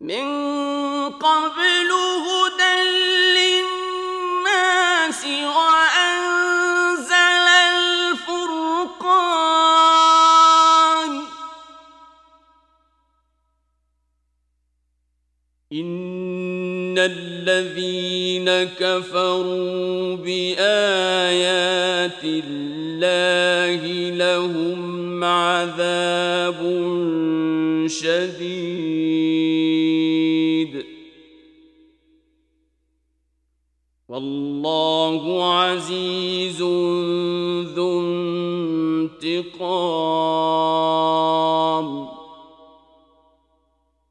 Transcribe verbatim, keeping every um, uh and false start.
من قبل هدى للناس وأنزل الفرقان إن الذين كفروا بآيات الله لهم عذاب شديد والله عزيز ذو انتقام.